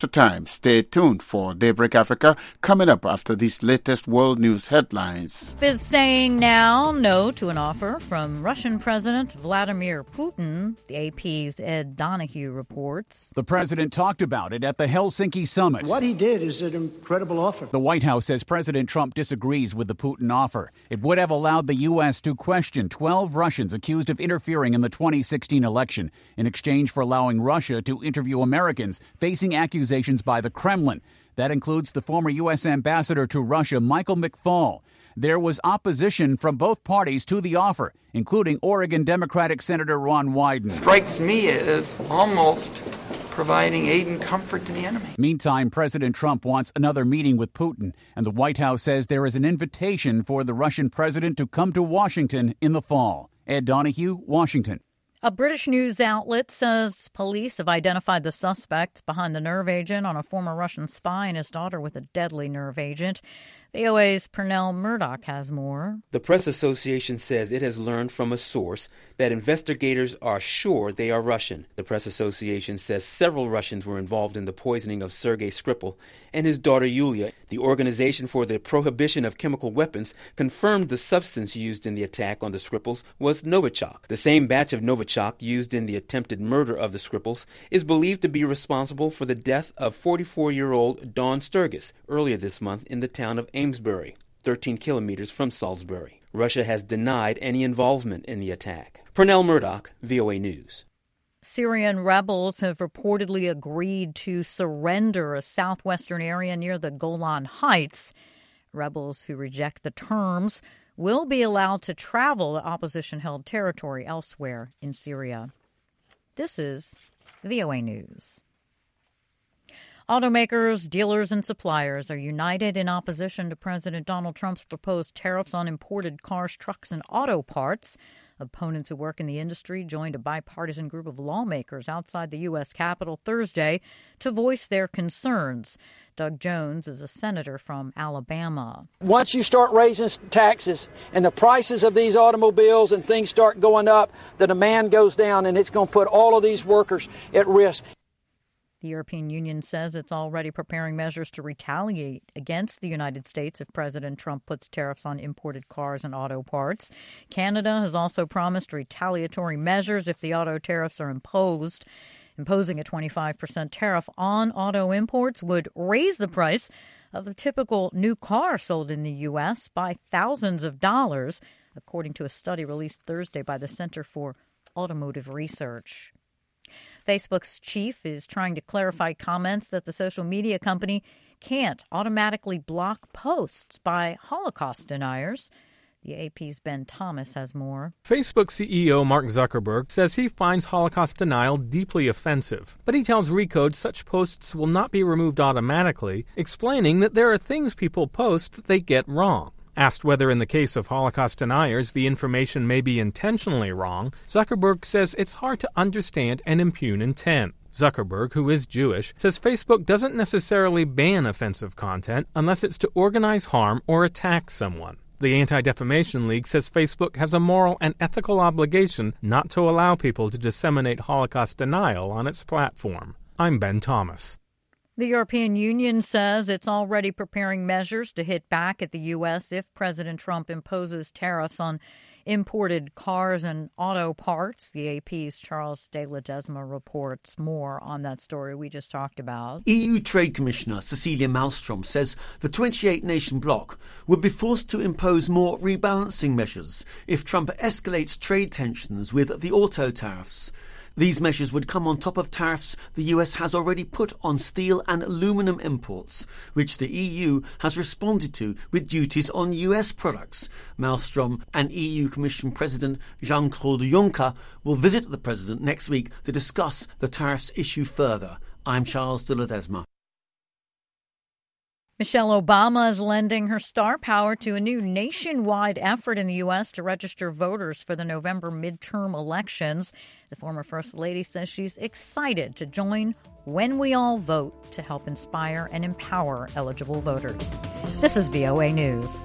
Time. Stay tuned for Daybreak Africa coming up after these latest world news headlines. Is saying now no to an offer from Russian President Vladimir Putin. The AP's Ed Donahue reports. The president talked about it at the Helsinki summit. What he did is an incredible offer. The White House says President Trump disagrees with the Putin offer. It would have allowed the U.S. to question 12 Russians accused of interfering in the 2016 election in exchange for allowing Russia to interview Americans facing accusations by the Kremlin. That includes the former U.S. ambassador to Russia, Michael McFaul. There was opposition from both parties to the offer, including Oregon Democratic Senator Ron Wyden. Strikes me as almost providing aid and comfort to the enemy. Meantime, President Trump wants another meeting with Putin, and the White House says there is an invitation for the Russian president to come to Washington in the fall. Ed Donahue, Washington. A British news outlet says police have identified the suspect behind the nerve agent on a former Russian spy and his daughter with a deadly nerve agent. VOA's Pernell Murdoch has more. The Press Association says it has learned from a source that investigators are sure they are Russian. The Press Association says several Russians were involved in the poisoning of Sergei Skripal and his daughter Yulia. The Organization for the Prohibition of Chemical Weapons confirmed the substance used in the attack on the Skripals was Novichok. The same batch of Novichok used in the attempted murder of the Skripals is believed to be responsible for the death of 44-year-old Dawn Sturgis earlier this month in the town of Amesbury, 13 kilometers from Salisbury. Russia has denied any involvement in the attack. Pernell Murdoch, VOA News. Syrian rebels have reportedly agreed to surrender a southwestern area near the Golan Heights. Rebels who reject the terms will be allowed to travel to opposition-held territory elsewhere in Syria. This is VOA News. Automakers, dealers, and suppliers are united in opposition to President Donald Trump's proposed tariffs on imported cars, trucks, and auto parts. Opponents who work in the industry joined a bipartisan group of lawmakers outside the U.S. Capitol Thursday to voice their concerns. Doug Jones is a senator from Alabama. Once you start raising taxes and the prices of these automobiles and things start going up, the demand goes down, and it's going to put all of these workers at risk. The European Union says it's already preparing measures to retaliate against the United States if President Trump puts tariffs on imported cars and auto parts. Canada has also promised retaliatory measures if the auto tariffs are imposed. Imposing a 25% tariff on auto imports would raise the price of the typical new car sold in the U.S. by thousands of dollars, according to a study released Thursday by the Center for Automotive Research. Facebook's chief is trying to clarify comments that the social media company can't automatically block posts by Holocaust deniers. The AP's Ben Thomas has more. Facebook CEO Mark Zuckerberg says he finds Holocaust denial deeply offensive, but he tells Recode such posts will not be removed automatically, explaining that there are things people post that they get wrong. Asked whether in the case of Holocaust deniers the information may be intentionally wrong, Zuckerberg says it's hard to understand and impugn intent. Zuckerberg, who is Jewish, says Facebook doesn't necessarily ban offensive content unless it's to organize harm or attack someone. The Anti-Defamation League says Facebook has a moral and ethical obligation not to allow people to disseminate Holocaust denial on its platform. I'm Ben Thomas. The European Union says it's already preparing measures to hit back at the U.S. if President Trump imposes tariffs on imported cars and auto parts. The AP's Charles de Ledesma reports more on that story we just talked about. EU Trade Commissioner Cecilia Malmström says the 28-nation bloc would be forced to impose more rebalancing measures if Trump escalates trade tensions with the auto tariffs. These measures would come on top of tariffs the US has already put on steel and aluminum imports, which the EU has responded to with duties on US products. Malmström and EU Commission President Jean-Claude Juncker will visit the president next week to discuss the tariffs issue further. I'm Charles de Ledesma. Michelle Obama is lending her star power to a new nationwide effort in the U.S. to register voters for the November midterm elections. The former First Lady says she's excited to join When We All Vote to help inspire and empower eligible voters. This is VOA News.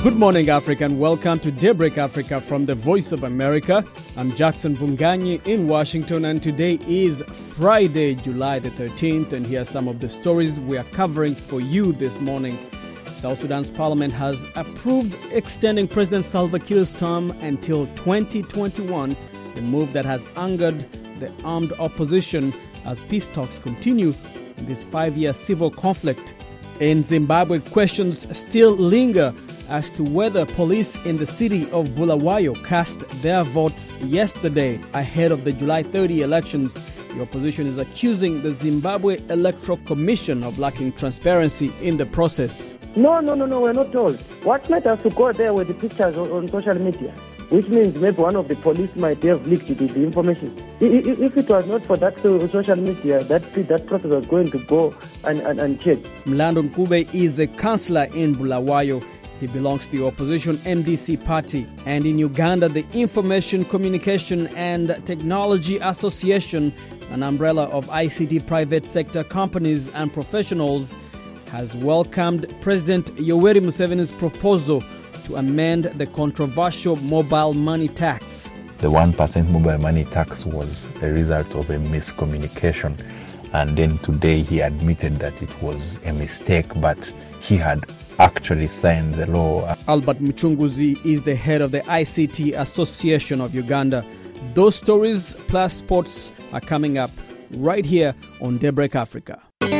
Good morning, Africa, and welcome to Daybreak Africa from the Voice of America. I'm Jackson Vunganyi in Washington, and today is Friday, July the 13th, and here are some of the stories we are covering for you this morning. South Sudan's parliament has approved extending President Salva Kiir's term until 2021, a move that has angered the armed opposition as peace talks continue in this 5-year civil conflict. In Zimbabwe, questions still linger as to whether police in the city of Bulawayo cast their votes yesterday ahead of the July 30 elections. The opposition is accusing the Zimbabwe Electoral Commission of lacking transparency in the process. No, we're not told. What made us to go there were the pictures on social media, which means maybe one of the police might have leaked the information. If it was not for that social media, that process was going to go unchecked. Mlando Mkube is a councillor in Bulawayo. He belongs to the opposition MDC party. And in Uganda, the Information, Communication and Technology Association, an umbrella of ICT private sector companies and professionals, has welcomed President Yoweri Museveni's proposal to amend the controversial mobile money tax. The 1% mobile money tax was a result of a miscommunication. And then today he admitted that it was a mistake, but he had actually signed the law. Albert Muchunguzi is the head of the ICT Association of Uganda. Those stories plus sports are coming up right here on Daybreak Africa.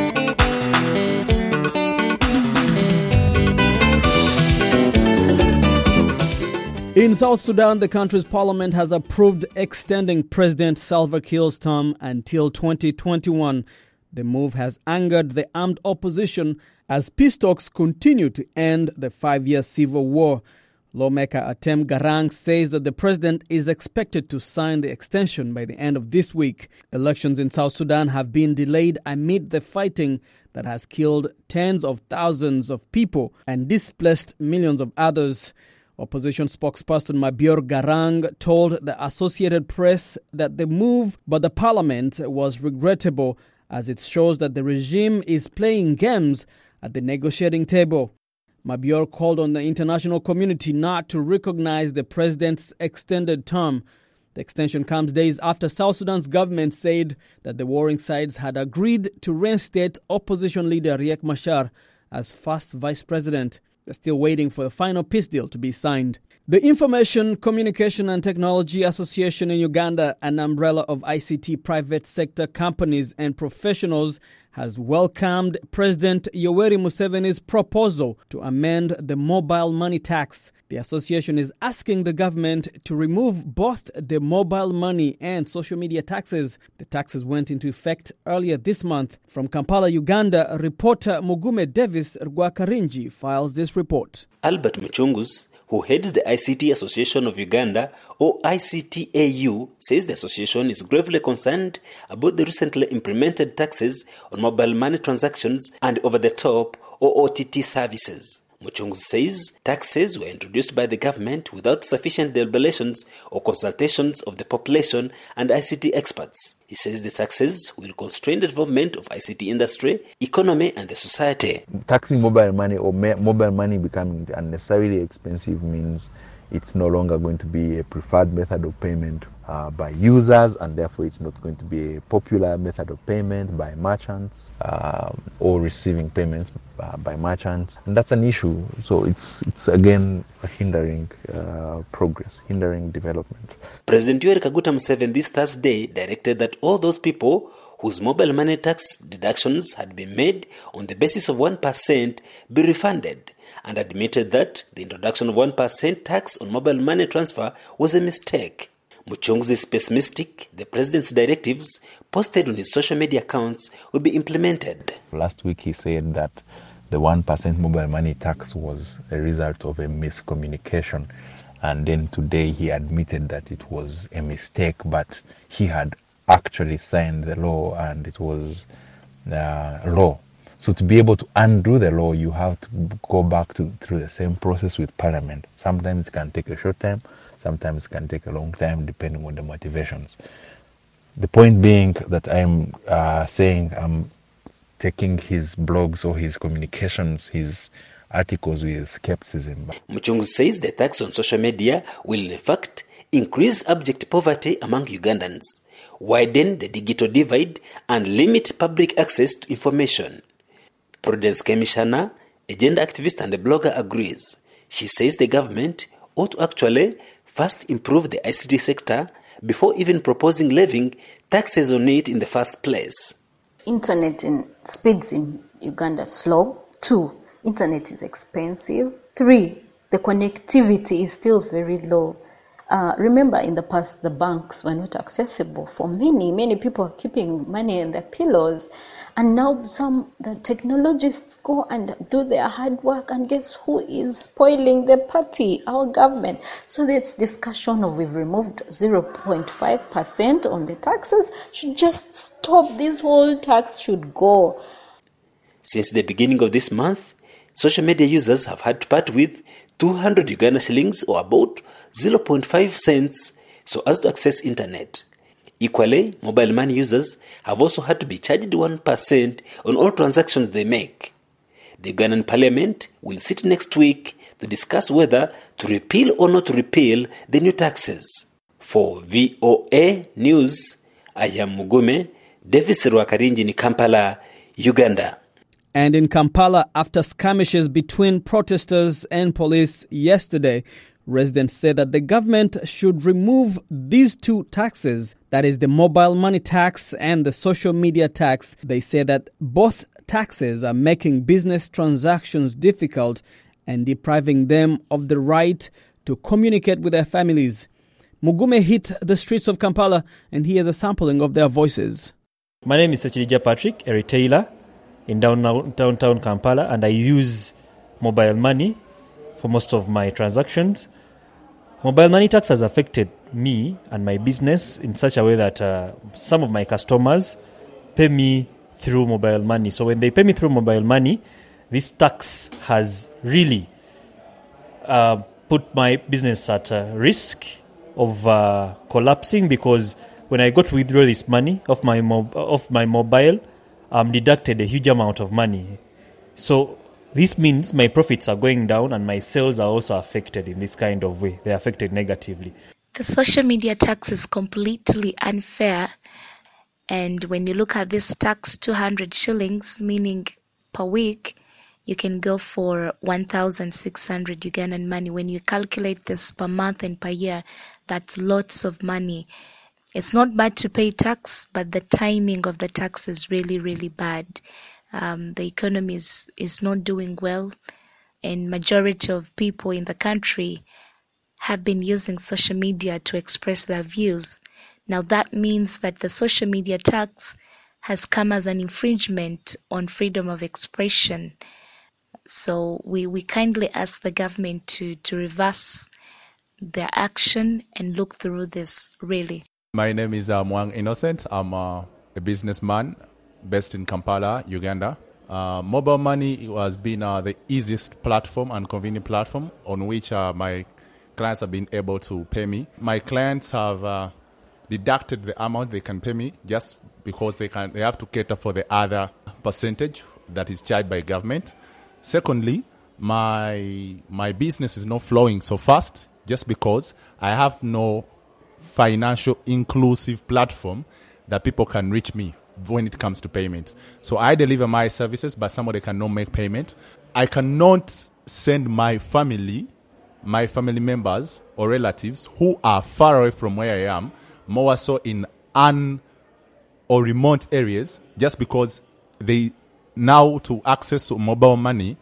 In South Sudan, the country's parliament has approved extending President Salva Kiir's term until 2021. The move has angered the armed opposition as peace talks continue to end the 5-year civil war. Lawmaker Atem Garang says that the president is expected to sign the extension by the end of this week. Elections in South Sudan have been delayed amid the fighting that has killed tens of thousands of people and displaced millions of others. Opposition spokesperson Mabior Garang told the Associated Press that the move by the parliament was regrettable as it shows that the regime is playing games at the negotiating table. Mabior called on the international community not to recognize the president's extended term. The extension comes days after South Sudan's government said that the warring sides had agreed to reinstate opposition leader Riek Machar as first vice president. They're still waiting for a final peace deal to be signed. The Information, Communication and Technology Association in Uganda, an umbrella of ICT private sector companies and professionals, has welcomed President Yoweri Museveni's proposal to amend the mobile money tax. The association is asking the government to remove both the mobile money and social media taxes. The taxes went into effect earlier this month. From Kampala, Uganda, reporter Mugume Davis Rwakarinji files this report. Albert Muchunguzi, who heads the ICT Association of Uganda, or ICTAU, says the association is gravely concerned about the recently implemented taxes on mobile money transactions and over-the-top or OTT services. Muchunguzi says taxes were introduced by the government without sufficient deliberations or consultations of the population and ICT experts. He says the taxes will constrain the development of ICT industry, economy and the society. Taxing mobile money or mobile money becoming unnecessarily expensive means it's no longer going to be a preferred method of payment by users, and therefore it's not going to be a popular method of payment by merchants or receiving payments by merchants, and that's an issue. So it's again hindering progress, hindering development. President Yoweri Kaguta Museveni this Thursday directed that all those people whose mobile money tax deductions had been made on the basis of 1% be refunded, and admitted that the introduction of 1% tax on mobile money transfer was a mistake. Muchunguzi is pessimistic the president's directives posted on his social media accounts will be implemented. Last week he said that the 1% mobile money tax was a result of a miscommunication, and then today he admitted that it was a mistake, but he had actually signed the law and it was law. So to be able to undo the law, you have to go back through the same process with Parliament. Sometimes it can take a short time, sometimes it can take a long time, depending on the motivations. The point being that I'm saying I'm taking his blogs or his communications, his articles with skepticism. Muchungu says the tax on social media will in fact increase abject poverty among Ugandans, widen the digital divide, and limit public access to information. Prudence Kemishana, a gender activist and a blogger, agrees. She says the government ought to actually first improve the ICT sector before even proposing levying taxes on it in the first place. Internet speeds in Uganda slow. 2, internet is expensive. 3, the connectivity is still very low. Remember, in the past, the banks were not accessible for many people are keeping money in their pillows. And now the technologists go and do their hard work, and guess who is spoiling the party? Our government. So this discussion of we've removed 0.5% on the taxes should just stop. This whole tax should go. Since the beginning of this month, social media users have had to part with 200 Uganda shillings, or about 0.5 cents, so as to access internet. Equally, mobile money users have also had to be charged 1% on all transactions they make. The Ugandan Parliament will sit next week to discuss whether to repeal or not to repeal the new taxes. For VOA News, I am Mugume, Davis Rwakarinji in Kampala, Uganda. And in Kampala, after skirmishes between protesters and police yesterday, residents say that the government should remove these two taxes, that is the mobile money tax and the social media tax. They say that both taxes are making business transactions difficult and depriving them of the right to communicate with their families. Mugume hit the streets of Kampala, and he has a sampling of their voices. My name is Sechirija Patrick, a retailer in downtown Kampala, and I use mobile money for most of my transactions. Mobile money tax has affected me and my business in such a way that some of my customers pay me through mobile money. So when they pay me through mobile money, this tax has really put my business at risk of collapsing, because when I go to withdraw this money off my mobile, I'm deducted a huge amount of money. So this means my profits are going down and my sales are also affected in this kind of way. They're affected negatively. The social media tax is completely unfair. And when you look at this tax, 200 shillings, meaning per week, you can go for 1,600 Ugandan money. When you calculate this per month and per year, that's lots of money. It's not bad to pay tax, but the timing of the tax is really, really bad. The economy is not doing well, and majority of people in the country have been using social media to express their views. Now that means that the social media tax has come as an infringement on freedom of expression. So we kindly ask the government to reverse their action and look through this, really. My name is Mwang Innocent. I'm a businessman based in Kampala, Uganda. Mobile money has been the easiest platform and convenient platform on which my clients have been able to pay me. My clients have deducted the amount they can pay me just because they have to cater for the other percentage that is charged by government. Secondly, my business is not flowing so fast just because I have no financial inclusive platform that people can reach me when it comes to payments. So I deliver my services, but somebody cannot make payment. I cannot send my family members or relatives who are far away from where I am, more so in or remote areas, just because they now to access mobile money,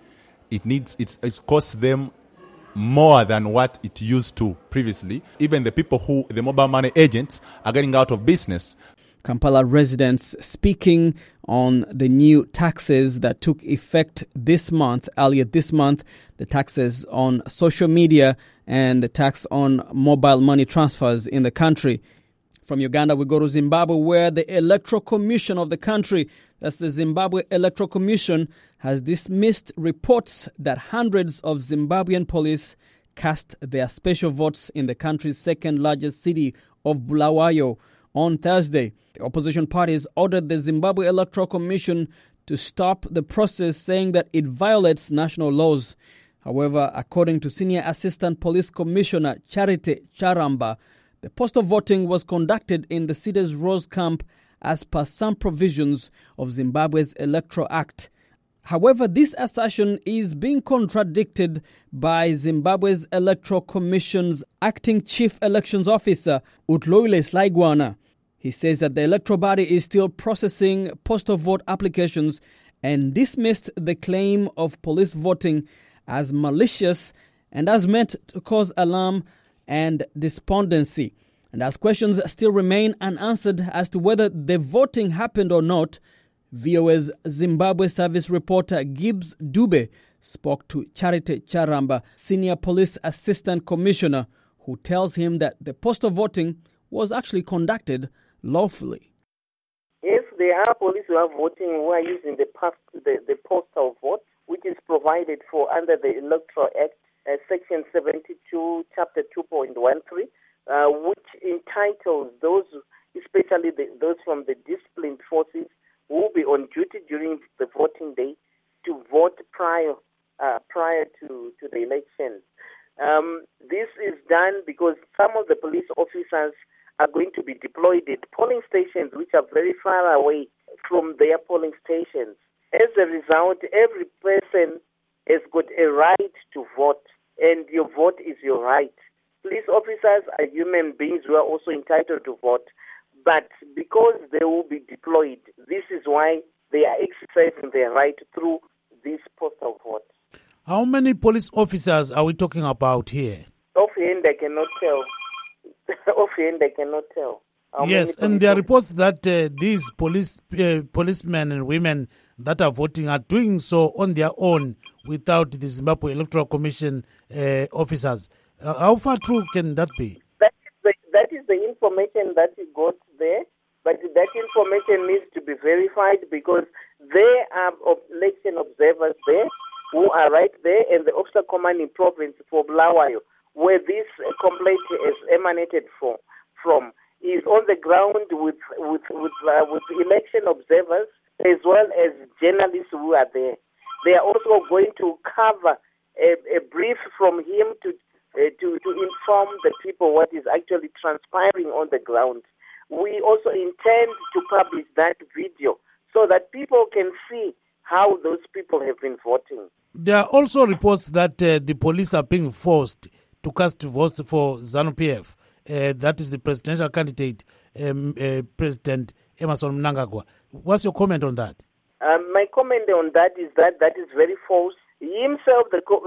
it costs them more than what it used to previously. Even the people the mobile money agents are getting out of business. Kampala residents speaking on the new taxes that took effect earlier this month, the taxes on social media and the tax on mobile money transfers in the country. From Uganda, we go to Zimbabwe, where the Electoral Commission of the country, that's the Zimbabwe Electoral Commission, has dismissed reports that hundreds of Zimbabwean police cast their special votes in the country's second largest city of Bulawayo on Thursday. The opposition parties ordered the Zimbabwe Electoral Commission to stop the process, saying that it violates national laws. However, according to Senior Assistant Police Commissioner Charity Charamba, the postal voting was conducted in the Cedars Rose camp as per some provisions of Zimbabwe's Electoral Act. However, this assertion is being contradicted by Zimbabwe's Electoral Commission's acting Chief Elections Officer, Utloile Slaigwana. He says that the electoral body is still processing postal vote applications and dismissed the claim of police voting as malicious and as meant to cause alarm and despondency. And as questions still remain unanswered as to whether the voting happened or not, VOA's Zimbabwe service reporter Gibbs Dube spoke to Charity Charamba, Senior Police Assistant Commissioner, who tells him that the postal voting was actually conducted lawfully. If there are police who are voting who are using the postal vote, which is provided for under the Electoral Act, Section 72, Chapter 2.13, which entitles those, especially those from the disciplined forces, who will be on duty during the voting day to vote prior to the elections. This is done because some of the police officers are going to be deployed at polling stations which are very far away from their polling stations. As a result, every person has got a right to vote, and your vote is your right. Police officers are human beings who are also entitled to vote, but because they will be deployed, this is why they are exercising their right through this postal vote. How many police officers are we talking about here? Offhand, I cannot tell. Yes, and there are reports that these policemen and women that are voting are doing so on their own without the Zimbabwe Electoral Commission officers. How far true can that be? That is the information that you got there, but that information needs to be verified because there are election observers there who are right there, and the officer commanding province for Bulawayo, where this complaint is emanated from, is on the ground with election observers as well as journalists who are there. They are also going to cover a brief from him to inform the people what is actually transpiring on the ground. We also intend to publish that video so that people can see how those people have been voting. There are also reports that the police are being forced to cast votes for ZANU-PF. That is the presidential candidate, President Emmerson Mnangagwa. What's your comment on that? My comment on that is very false. Himself,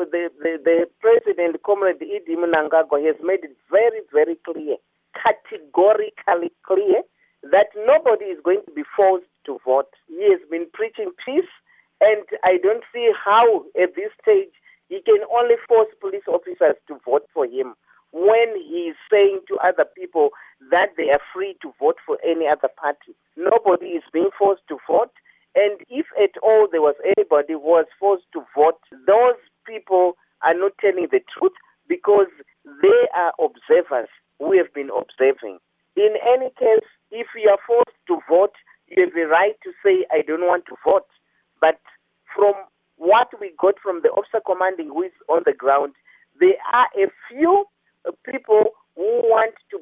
the president, Comrade Idi Mnangagwa, has made it very, very clear, categorically clear, that nobody is going to be forced to vote. He has been preaching peace, and I don't see how, at this stage, he can only force police officers to vote for him when he is saying to other people that they are free to vote for any other party. Nobody is being forced to vote. And if at all there was anybody who was forced to vote, those people are not telling the truth because they are observers who have been observing. In any case, if you are forced to vote, you have the right to say, I don't want to vote. But from what we got from the officer commanding who is on the ground, there are a few people who want to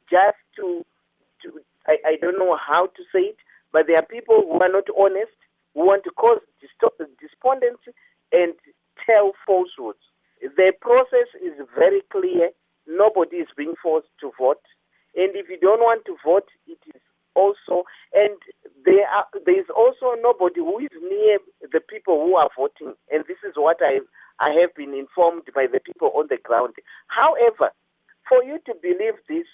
I don't know how to say it, but there are people who are not honest, who want to cause despondency and tell falsehoods. The process is very clear. Nobody is being forced to vote. And if you don't want to vote, it is also, and there is also nobody who is near the people who are voting. And this is what I have been informed by the people on the ground. However, for you to believe this,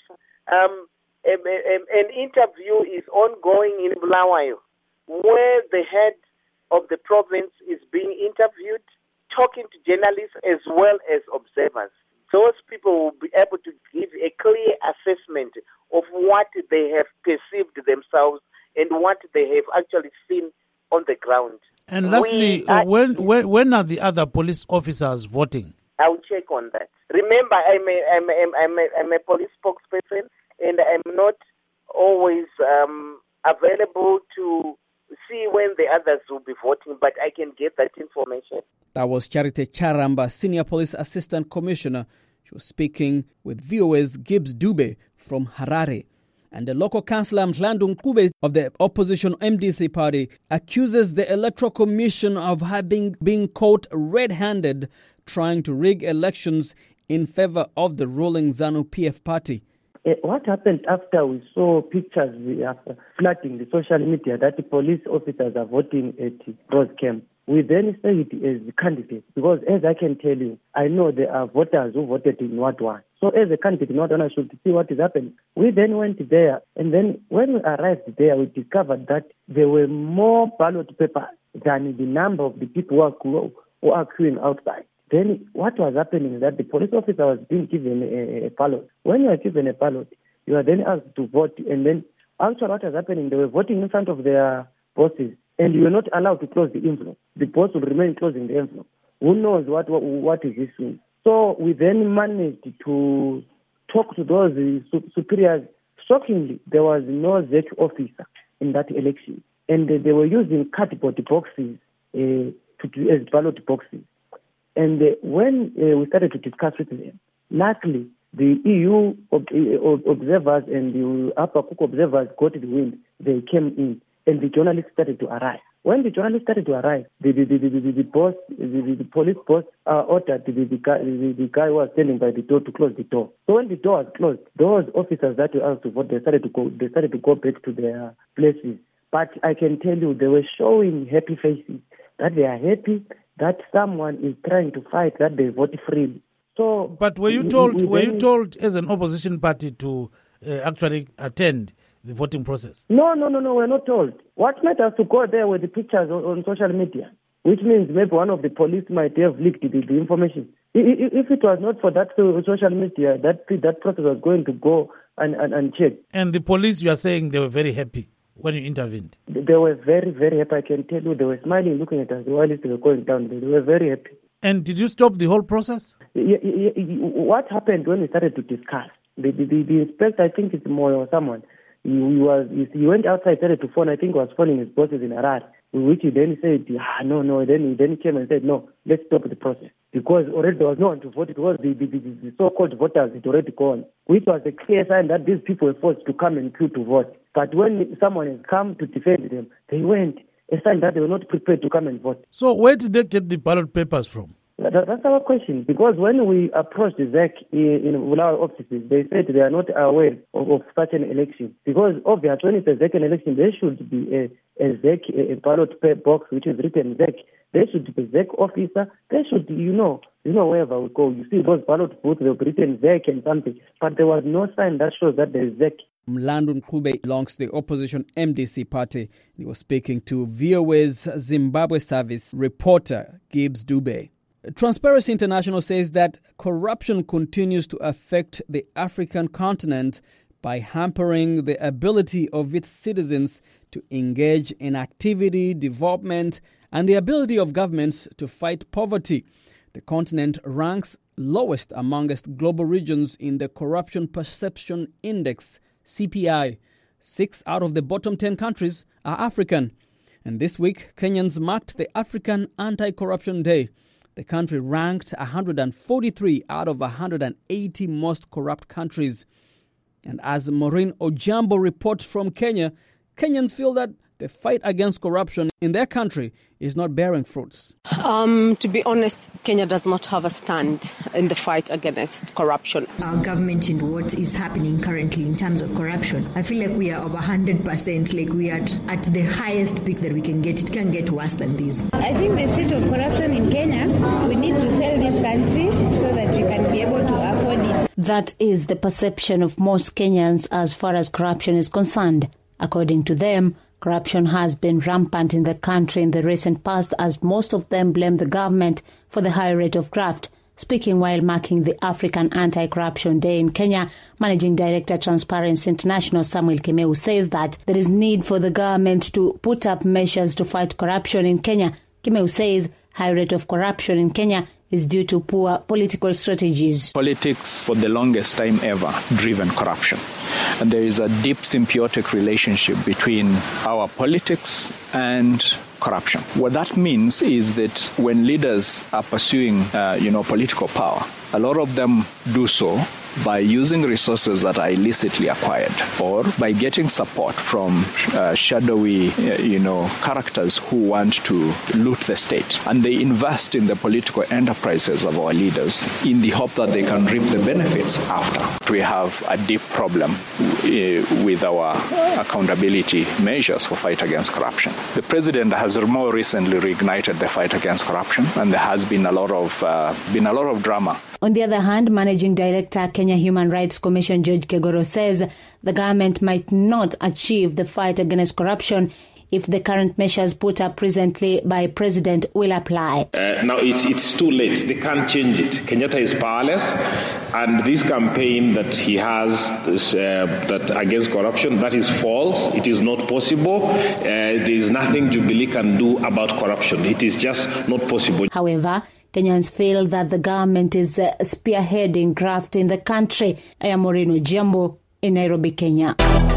an interview is ongoing in Bulawayo, where the head of the province is being interviewed, talking to journalists as well as observers. Those people will be able to give a clear assessment of what they have perceived themselves and what they have actually seen on the ground. And lastly, when are the other police officers voting? I'll check on that. Remember, I'm a police spokesperson, and I'm not always available to see when the others will be voting, but I can get that information. That was Charity Charamba, Senior Police Assistant Commissioner. She was speaking with VOA's Gibbs Dube from Harare. And the local councillor Mhlandu Nkube of the opposition MDC party accuses the Electoral Commission of being caught red-handed trying to rig elections in favor of the ruling ZANU-PF party. What happened after we saw pictures flooding the social media that the police officers are voting at Rose Camp? We then said as candidates, because as I can tell you, I know there are voters who voted in Wadwan. So as a candidate in Wadwan, I should see what is happening. We then went there, and then when we arrived there, we discovered that there were more ballot papers than the number of the people who are queuing outside. Then what was happening is that the police officer was being given a ballot. When you are given a ballot, you are then asked to vote, and then actually what was happening, they were voting in front of their bosses, and you were not allowed to close the envelope. The boss will remain closing the envelope. Who knows what is this mean? So we then managed to talk to those superiors. Shockingly, there was no ZEC officer in that election, and they were using cardboard boxes as ballot boxes. And when we started to discuss with them, luckily the EU observers and the Upper Cook observers got the wind. They came in, and the journalists started to arrive. When the journalists started to arrive, the police boss ordered the guy who was standing by the door to close the door. So when the door was closed, those officers that were asked to vote, they started to go back to their places. But I can tell you, they were showing happy faces, that they are happy that someone is trying to fight that they vote freely. So, but were you told as an opposition party to actually attend the voting process? No, we're not told. What matters to go there with the pictures on social media, which means maybe one of the police might have leaked the information. If it was not for that social media, that process was going to go and check. And the police, you are saying they were very happy when you intervened? They were very, very happy. I can tell you, they were smiling, looking at us while they were going down. They were very happy. And did you stop the whole process? What happened when we started to discuss? The inspector, I think it's Moyo or someone, he went outside, started to phone. I think he was phoning his bosses in Harare, which he then said, no. Then he came and said, no, let's stop the process. Because already there was no one to vote, because the so-called voters had already gone, which was a clear sign that these people were forced to come and queue to vote. But when someone has come to defend them, they went, a sign that they were not prepared to come and vote. So where did they get the ballot papers from? That's our question, because when we approached the ZEC in our offices, they said they are not aware of such an election. Because obviously, when it's a ZEC election, there should be a ZEC, a ballot box which is written ZEC. There should be a ZEC officer. There should be, wherever we go, you see those ballot booths, they've written ZEC and something. But there was no sign that shows that there is ZEC. Mhlandu Nkube belongs to the opposition MDC party. He was speaking to VOA's Zimbabwe service reporter, Gibbs Dube. Transparency International says that corruption continues to affect the African continent by hampering the ability of its citizens to engage in activity, development, and the ability of governments to fight poverty. The continent ranks lowest amongst global regions in the Corruption Perception Index, CPI. 6 out of the bottom 10 countries are African. And this week, Kenyans marked the African Anti-Corruption Day. The country ranked 143 out of 180 most corrupt countries. And as Maureen Ojambo reports from Kenya, Kenyans feel that the fight against corruption in their country is not bearing fruits. To be honest, Kenya does not have a stand in the fight against corruption. Our government and what is happening currently in terms of corruption, I feel like we are over 100%, like we are at the highest peak that we can get. It can get worse than this. I think the state of corruption in Kenya, we need to sell this country so that we can be able to afford it. That is the perception of most Kenyans as far as corruption is concerned. According to them, corruption has been rampant in the country in the recent past, as most of them blame the government for the high rate of graft. Speaking while marking the African Anti-Corruption Day in Kenya, Managing Director Transparency International Samuel Kimeu says that there is need for the government to put up measures to fight corruption in Kenya. Kimeu says high rate of corruption in Kenya is due to poor political strategies. Politics for the longest time ever driven corruption. And there is a deep symbiotic relationship between our politics and corruption. What that means is that when leaders are pursuing, political power, a lot of them do so by using resources that are illicitly acquired or by getting support from shadowy, characters who want to loot the state. And they invest in the political enterprises of our leaders in the hope that they can reap the benefits after. We have a deep problem with our accountability measures for fight against corruption. The president has more recently reignited the fight against corruption, and there has been a lot of drama. On the other hand, Managing Director, Kenya Human Rights Commission George Kegoro says the government might not achieve the fight against corruption if the current measures put up presently by President will apply. Now it's too late. They can't change it. Kenyatta is powerless, and this campaign that he has that against corruption, that is false. It is not possible. There is nothing Jubilee can do about corruption. It is just not possible. However, Kenyans feel that the government is spearheading graft in the country. I am Moreno Jambo in Nairobi, Kenya.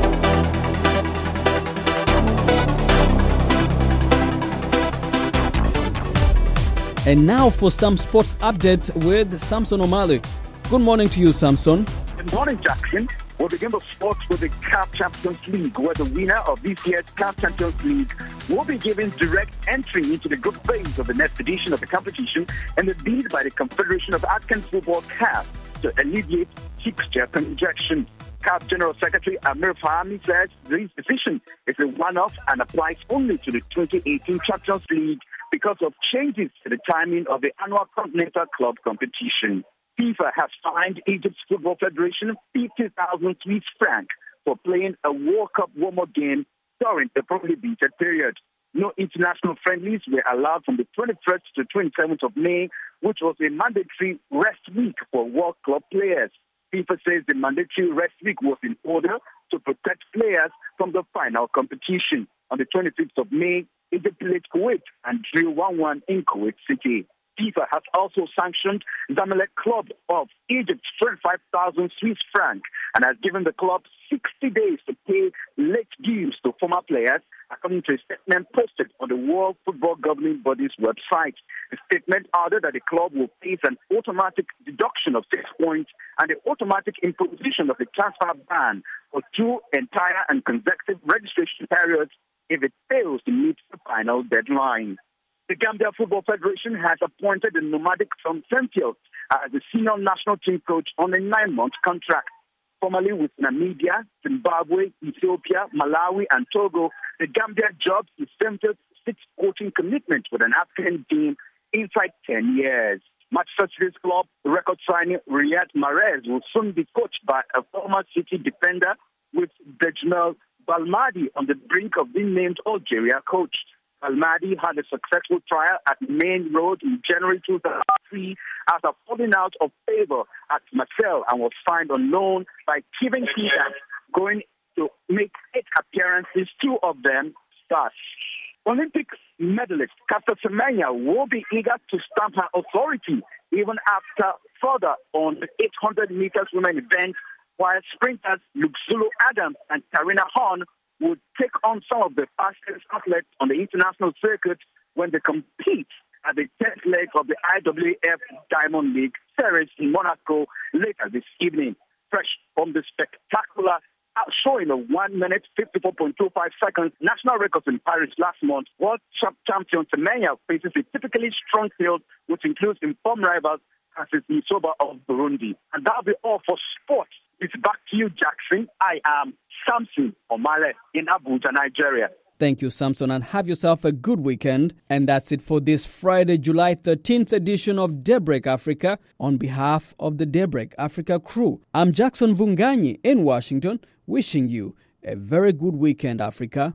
And now for some sports update with Samson O'Malley. Good morning to you, Samson. Good morning, Jackson. We'll begin the sports with the CAF Champions League, where the winner of this year's CAF Champions League will be given direct entry into the group phase of the next edition of the competition, and the bid by the Confederation of African Football CAF to alleviate fixture congestion. CAF General Secretary Amir Fahmi says this decision is a one-off and applies only to the 2018 Champions League because of changes to the timing of the annual Continental Club competition. FIFA has fined Egypt's Football Federation 50,000 Swiss francs for playing a World Cup warm-up game during the prohibited period. No international friendlies were allowed from the 21st to 27th of May, which was a mandatory rest week for World Club players. FIFA says the mandatory rest week was in order to protect players from the final competition. On the 25th of May, Egypt played Kuwait and drew 1-1 in Kuwait City. FIFA has also sanctioned Zamalek Club of Egypt 25,000 Swiss francs and has given the club 60 days to pay late dues to former players, according to a statement posted on the World Football Governing Body's website. The statement added that the club will face an automatic deduction of 6 points and the automatic imposition of a transfer ban for 2 entire and consecutive registration periods if it fails to meet the final deadline. The Gambia Football Federation has appointed the nomadic from Sentinel as the senior national team coach on a 9-month contract. Formerly with Namibia, Zimbabwe, Ethiopia, Malawi, and Togo, the Gambia jobs the Sentinel's 6th coaching commitment with an African team inside 10 years. Manchester City's club record signing Riyad Mahrez will soon be coached by a former City defender, with Dejmel Balmadi on the brink of being named Algeria coach. Balmadi had a successful trial at Main Road in January 2003 after falling out of favor at Marseille and was signed on loan by Kevin Keegan, going to make 8 appearances, 2 of them starts. Olympic medalist Caster Semenya will be eager to stamp her authority even after further on the 800 meters women event, while sprinters Luxulu Adams and Karina Horn would take on some of the fastest athletes on the international circuit when they compete at the 10th leg of the IWF Diamond League series in Monaco later this evening. Fresh from the spectacular showing of 1 minute 54.25 seconds national records in Paris last month, world champion Semenya faces a typically strong field, which includes informed rivals Francis Nisoba of Burundi. And that'll be all for sports. It's back to you, Jackson. I am Samson O'Malley in Abuja, Nigeria. Thank you, Samson, and have yourself a good weekend. And that's it for this Friday, July 13th edition of Daybreak Africa. On behalf of the Daybreak Africa crew, I'm Jackson Vunganyi in Washington, wishing you a very good weekend, Africa.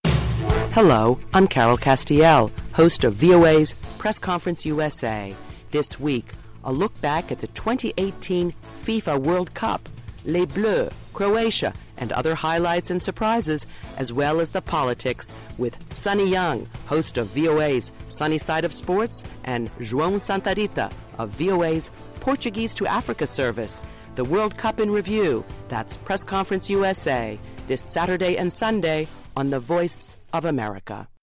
Hello, I'm Carol Castiel, host of VOA's Press Conference USA. This week, a look back at the 2018 FIFA World Cup. Les Bleus, Croatia, and other highlights and surprises, as well as the politics, with Sunny Young, host of VOA's Sunny Side of Sports, and João Santa Rita of VOA's Portuguese to Africa service. The World Cup in Review, that's Press Conference USA, this Saturday and Sunday on The Voice of America.